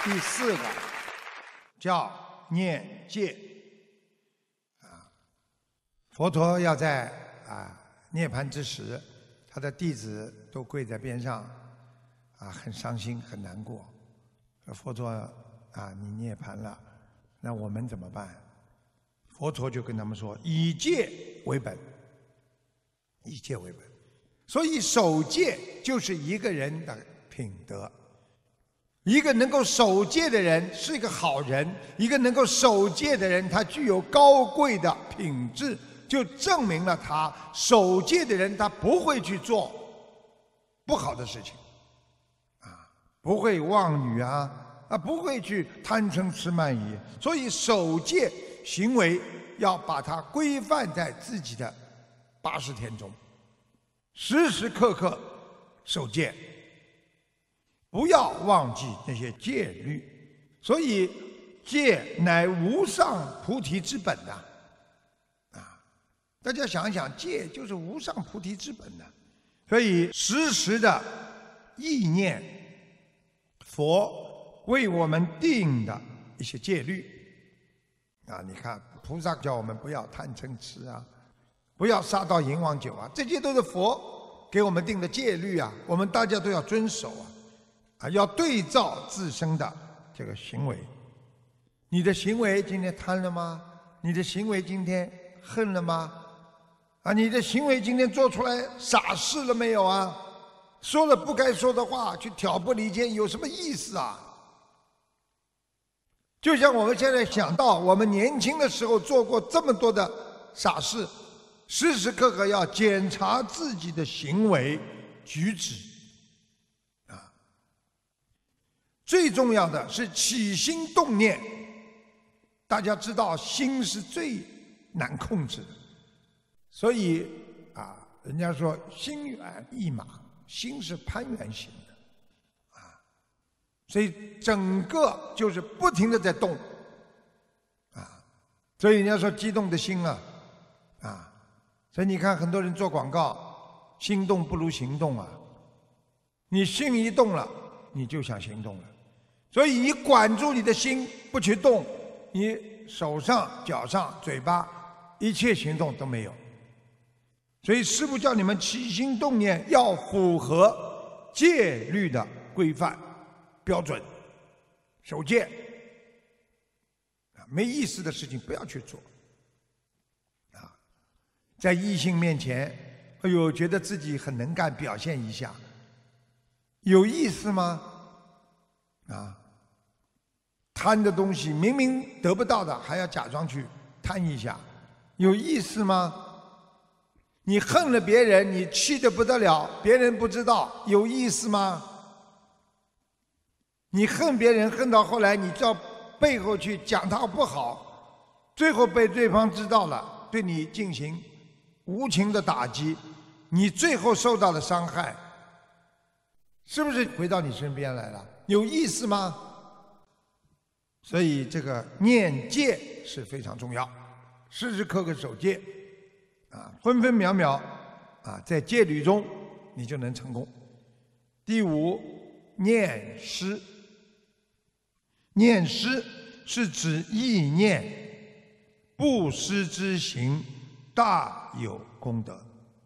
第四个叫念戒啊。佛陀要在涅槃之时，他的弟子都跪在边上很伤心很难过。佛陀你涅槃了，那我们怎么办？佛陀就跟他们说，以戒为本，以戒为本。所以守戒就是一个人的品德。一个能够守戒的人是一个好人，一个能够守戒的人，他具有高贵的品质，就证明了他守戒的人，他不会去做不好的事情，不会妄语不会去贪嗔痴慢疑。所以守戒行为要把它规范在自己的80天中，时时刻刻守戒。不要忘记那些戒律，所以戒乃无上菩提之本大家想一想，戒就是无上菩提之本所以时时的意念佛为我们定的一些戒律你看菩萨叫我们不要贪嗔痴不要杀盗淫妄酒这些都是佛给我们定的戒律我们大家都要遵守要对照自身的这个行为。你的行为今天贪了吗？你的行为今天恨了吗？你的行为今天做出来傻事了没有说了不该说的话，去挑拨离间，有什么意思就像我们现在想到我们年轻的时候做过这么多的傻事，时时刻刻要检查自己的行为举止最重要的是起心动念。大家知道心是最难控制的，所以人家说心猿意马，心是攀缘型的所以整个就是不停地在动所以人家说激动的心所以你看很多人做广告，心动不如行动你心一动了，你就想行动了。所以你管住你的心不去动，你手上脚上嘴巴一切行动都没有。所以师父叫你们起心动念要符合戒律的规范标准，守戒没意思的事情不要去做在异性面前觉得自己很能干，表现一下有意思吗？贪的东西明明得不到的，还要假装去贪一下，有意思吗？你恨了别人，你气得不得了，别人不知道，有意思吗？你恨别人恨到后来，你到背后去讲他不好，最后被对方知道了，对你进行无情的打击，你最后受到了伤害，是不是回到你身边来了？有意思吗？所以这个念戒是非常重要，时时刻刻守戒分分秒秒在戒律中你就能成功。第五，念施。念施是指意念，布施之行大有功德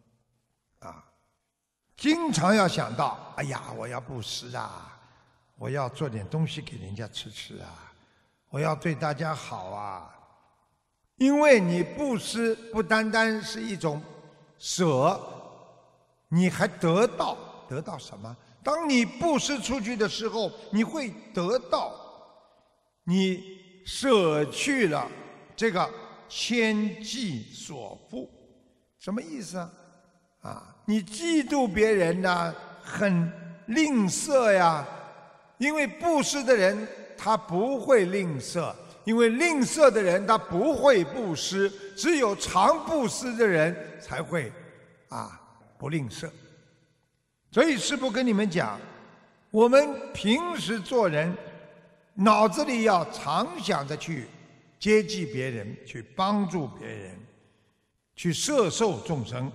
经常要想到，哎呀，我要布施我要做点东西给人家吃我要对大家好因为你布施不单单是一种舍，你还得到什么？当你布施出去的时候，你会得到你舍去了这个千计所缚。什么意思你嫉妒别人很吝啬因为布施的人他不会吝啬，因为吝啬的人他不会布施，只有常布施的人才会不吝啬。所以师父跟你们讲，我们平时做人脑子里要常想着去接济别人，去帮助别人，去摄受众生，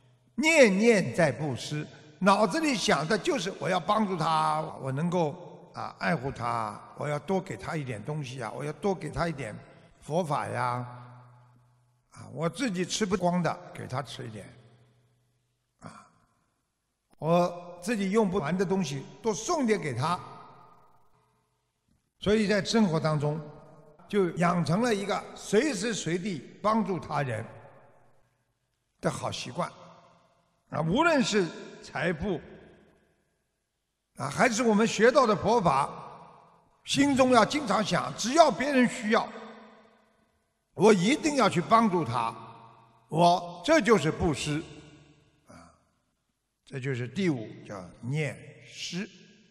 念念在布施，脑子里想的就是我要帮助他，我能够爱护他，我要多给他一点东西啊，我要多给他一点佛法呀，我自己吃不光的，给他吃一点，我自己用不完的东西，多送点给他。所以在生活当中，就养成了一个随时随地帮助他人的好习惯。无论是财富，还是我们学到的佛法，心中要经常想，只要别人需要，我一定要去帮助他，这就是布施，这就是第五，叫念施，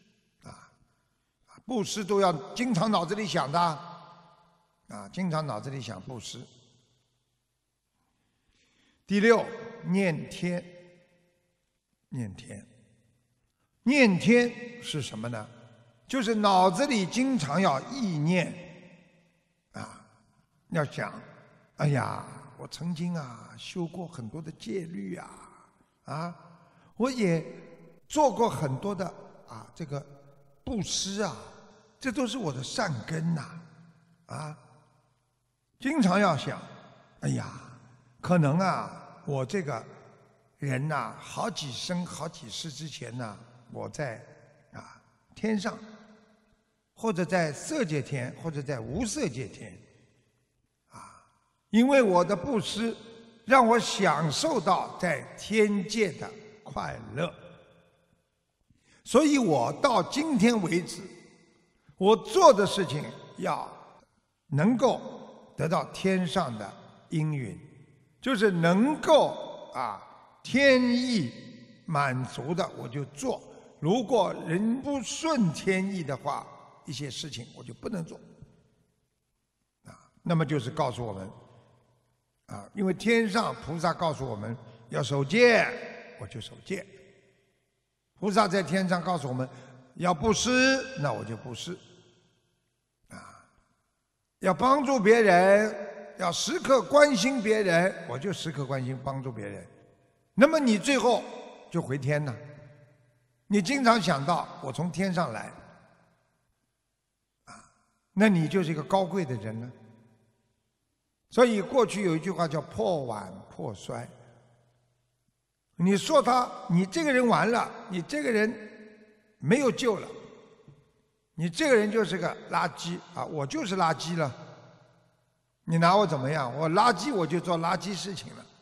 布施都要经常脑子里想的，经常脑子里想布施。第六，念天，念天。念天是什么呢？就是脑子里经常要意念，要想，哎呀，我曾经修过很多的戒律我也做过很多的这个布施这都是我的善根经常要想，哎呀，可能我这个人好几生好几世之前我在天上，或者在色界天，或者在无色界天，因为我的布施，让我享受到在天界的快乐，所以我到今天为止，我做的事情要能够得到天上的应允，就是能够天意满足的我就做。如果人不顺天意的话，一些事情我就不能做。那么就是告诉我们，因为天上菩萨告诉我们要守戒，我就守戒；菩萨在天上告诉我们要布施，那我就布施。要帮助别人，要时刻关心别人，我就时刻关心帮助别人。那么你最后就回天了。你经常想到我从天上来，那你就是一个高贵的人了。所以过去有一句话叫破碗破摔。你说你这个人完了，你这个人没有救了，你这个人就是个垃圾我就是垃圾了。你拿我怎么样？我垃圾我就做垃圾事情了。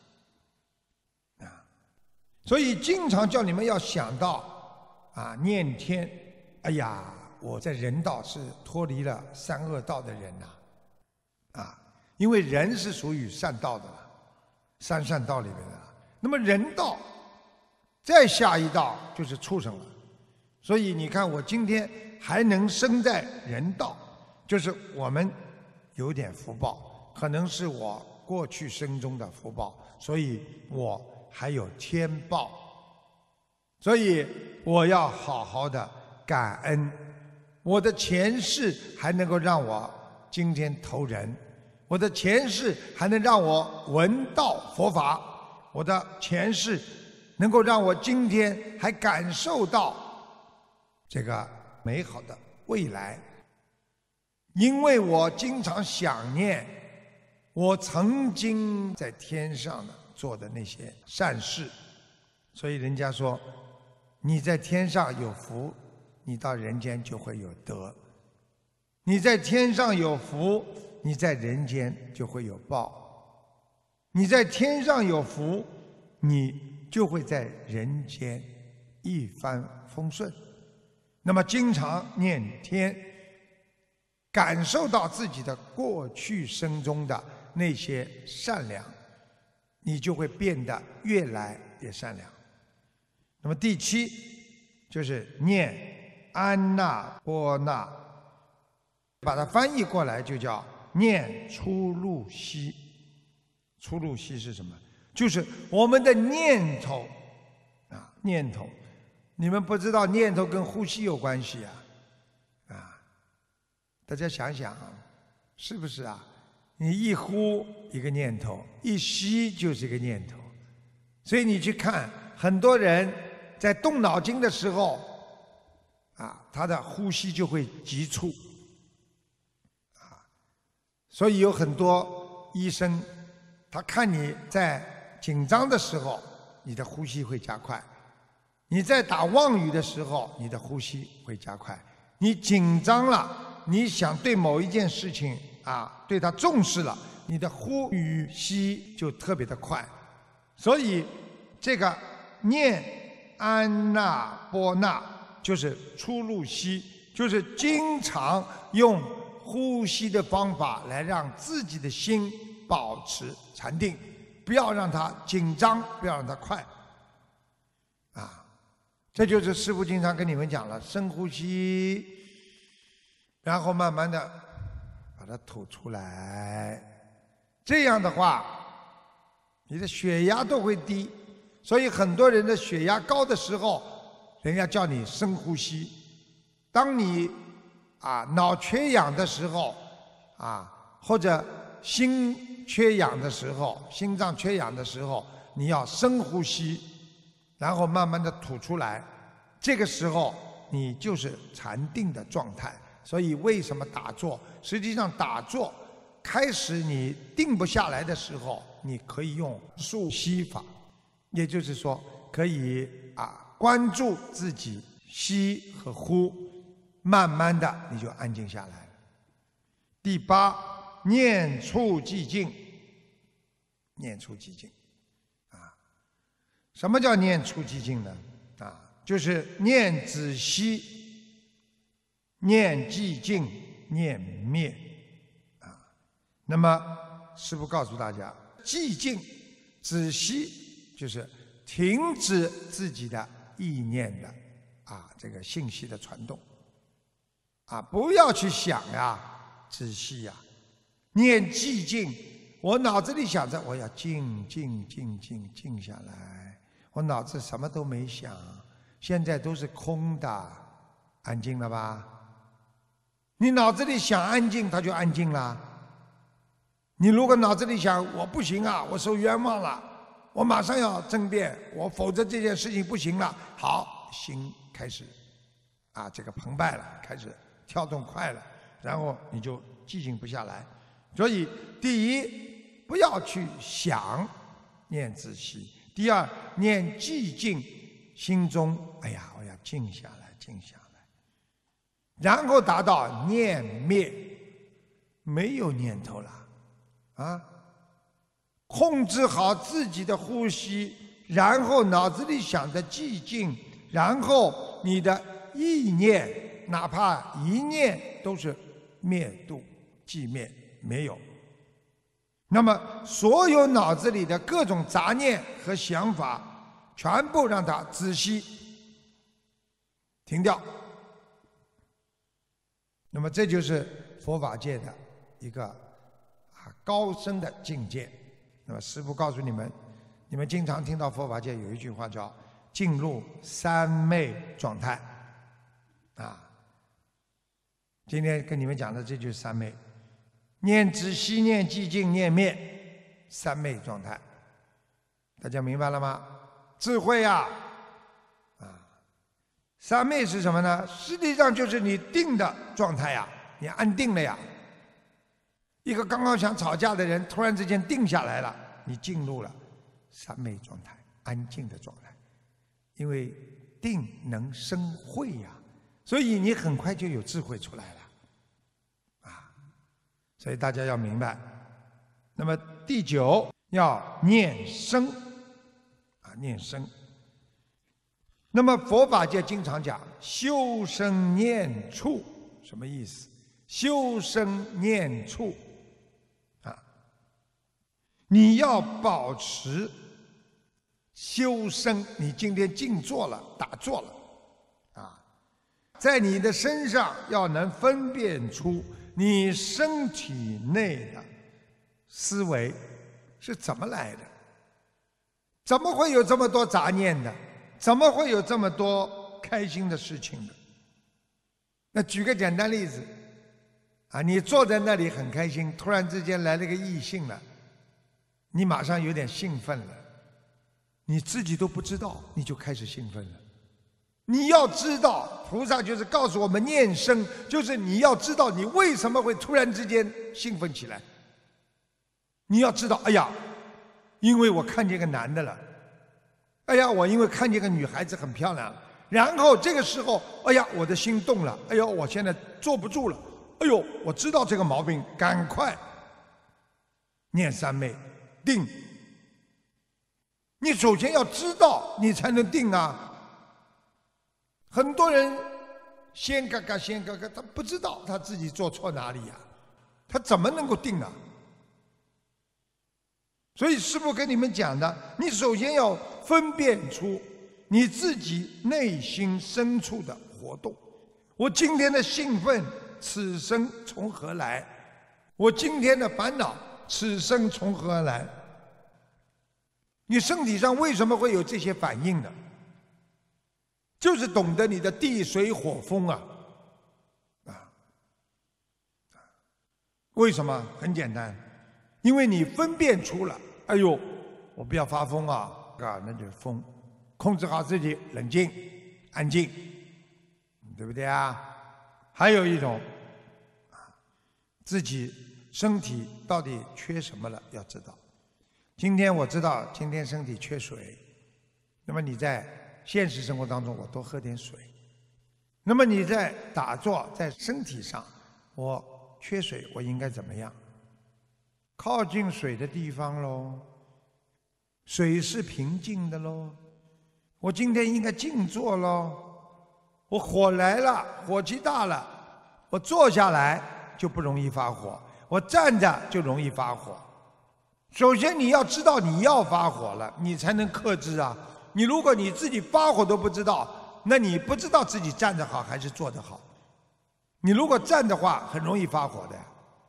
所以经常叫你们要想到念天，哎呀，我在人道是脱离了三恶道的人因为人是属于善道的了，三善道里面的。那么人道再下一道就是畜生了。所以你看我今天还能生在人道，就是我们有点福报，可能是我过去生中的福报，所以我还有天报。所以我要好好的感恩，我的前世还能够让我今天投人，我的前世还能让我闻到佛法，我的前世能够让我今天还感受到这个美好的未来。因为我经常想念我曾经在天上做的那些善事，所以人家说你在天上有福，你到人间就会有德；你在天上有福，你在人间就会有报；你在天上有福，你就会在人间一帆风顺。那么经常念天，感受到自己的过去生中的那些善良，你就会变得越来越善良。那么第七就是念安那波那，把它翻译过来就叫念出入息。出入息是什么？就是我们的念头念头。你们不知道念头跟呼吸有关系大家想想是不是你一呼一个念头，一吸就是一个念头。所以你去看很多人在动脑筋的时候他的呼吸就会急促，所以有很多医生，他看你在紧张的时候，你的呼吸会加快；你在打妄语的时候，你的呼吸会加快。你紧张了，你想对某一件事情对它重视了，你的呼与吸就特别的快。所以这个念安那波那就是出入息，就是经常用呼吸的方法来让自己的心保持禅定，不要让它紧张，不要让它快。这就是师父经常跟你们讲了，深呼吸，然后慢慢的把它吐出来。这样的话，你的血压都会低。所以很多人的血压高的时候，人家叫你深呼吸。当你脑缺氧的时候或者心缺氧的时候，心脏缺氧的时候，你要深呼吸，然后慢慢的吐出来。这个时候你就是禅定的状态。所以为什么打坐？实际上打坐开始你定不下来的时候，你可以用数息法，也就是说可以关注自己吸和呼，慢慢的你就安静下来了。第八，念处寂静。念处寂静什么叫念处寂静呢？就是念止息，念寂静，念灭那么师父告诉大家，寂静止息就是停止自己的意念的这个信息的传动不要去想止息念寂静，我脑子里想着我要静下来，我脑子什么都没想，现在都是空的，安静了吧？你脑子里想安静，它就安静了。你如果脑子里想我不行我受冤枉了，我马上要争辩，否则这件事情不行了，好，心开始这个澎湃了，开始跳动快了，然后你就寂静不下来。所以第一，不要去想，念止息；第二，念寂静，心中我要静下来，静下来，然后达到念灭，没有念头了控制好自己的呼吸，然后脑子里想着寂静，然后你的意念哪怕一念都是灭度寂灭，没有。那么所有脑子里的各种杂念和想法全部让它止息停掉。那么这就是佛法界的一个高深的境界。那么师父告诉你们，你们经常听到佛法界有一句话叫进入三昧状态今天跟你们讲的这就是三昧，念止息，念寂静，念灭，三昧状态。大家明白了吗？智慧三昧是什么呢？实际上就是你定的状态你安定了一个刚刚想吵架的人突然之间定下来了，你进入了三昧状态，安静的状态。因为定能生慧所以你很快就有智慧出来了所以大家要明白。那么第九，要念生念生。那么佛法界经常讲修身念处，什么意思？修身念处你要保持修身。你今天静坐了，打坐了在你的身上要能分辨出你身体内的思维是怎么来的，怎么会有这么多杂念的，怎么会有这么多开心的事情的。那举个简单例子你坐在那里很开心，突然之间来了个异性了，你马上有点兴奋了，你自己都不知道，你就开始兴奋了。你要知道菩萨就是告诉我们念生，就是你要知道你为什么会突然之间兴奋起来。你要知道，哎呀，因为我看见个男的了，哎呀，我因为看见个女孩子很漂亮，然后这个时候，哎呀，我的心动了，哎呦，我现在坐不住了，哎呦，我知道这个毛病，赶快念三昧定。你首先要知道，你才能定啊。很多人先嘎嘎，他不知道他自己做错哪里呀，他怎么能够定啊？所以师父跟你们讲的，你首先要分辨出你自己内心深处的活动。我今天的兴奋，此生从何来？我今天的烦恼，此生从何而来？你身体上为什么会有这些反应呢？就是懂得你的地水火风啊！为什么？很简单，因为你分辨出了，哎呦，我不要发疯啊，那就是疯，控制好自己，冷静、安静，对不对啊？还有一种，自己身体到底缺什么了，要知道。今天我知道今天身体缺水，那么你在现实生活当中我多喝点水。那么你在打坐，在身体上我缺水，我应该怎么样？靠近水的地方喽，水是平静的喽。我今天应该静坐喽。我火来了，火气大了，我坐下来就不容易发火，我站着就容易发火。首先你要知道你要发火了，你才能克制啊。你如果你自己发火都不知道，那你不知道自己站着好还是坐着好。你如果站的话，很容易发火的。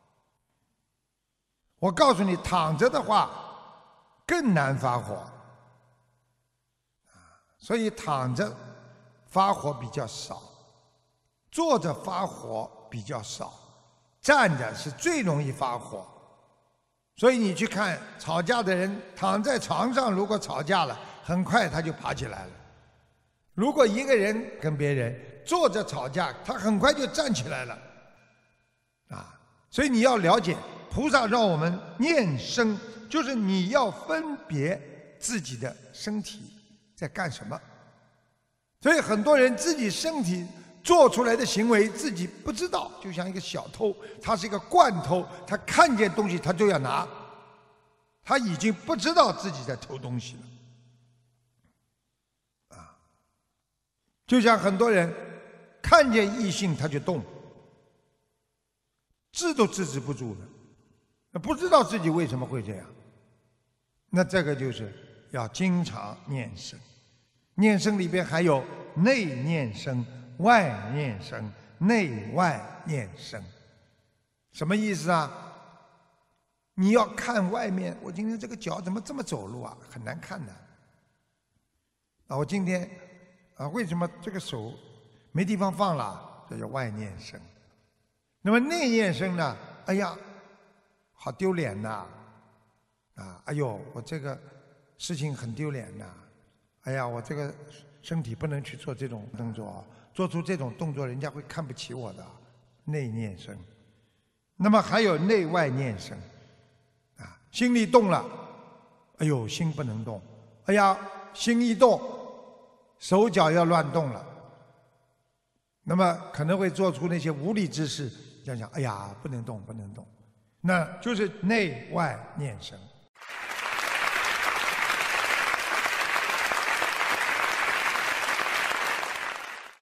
我告诉你，躺着的话更难发火。所以躺着发火比较少，坐着发火比较少，站着是最容易发火。所以你去看吵架的人，躺在床上如果吵架了，很快他就爬起来了。如果一个人跟别人坐着吵架，他很快就站起来了。所以你要了解，菩萨让我们念身，就是你要分别自己的身体在干什么。所以很多人自己身体做出来的行为自己不知道，就像一个小偷，他是一个惯偷，他看见东西他就要拿，他已经不知道自己在偷东西了。就像很多人看见异性他就动，治都制止不住的，不知道自己为什么会这样。那这个就是要经常念身，念身里边还有内念身、外念身、内外念身。什么意思啊？你要看外面，我今天这个脚怎么这么走路啊，很难看的。我今天为什么这个手没地方放了？这叫外念身。那么内念身呢？哎呀，好丢脸呐！哎呦，我这个事情很丢脸呐！哎呀，我这个身体不能去做这种动作，做出这种动作，人家会看不起我的。内念身。那么还有内外念身。心里动了，哎呦，心不能动。哎呀，心一动，手脚要乱动了，那么可能会做出那些无理之事，想想，哎呀，不能动，不能动，那就是内外念身。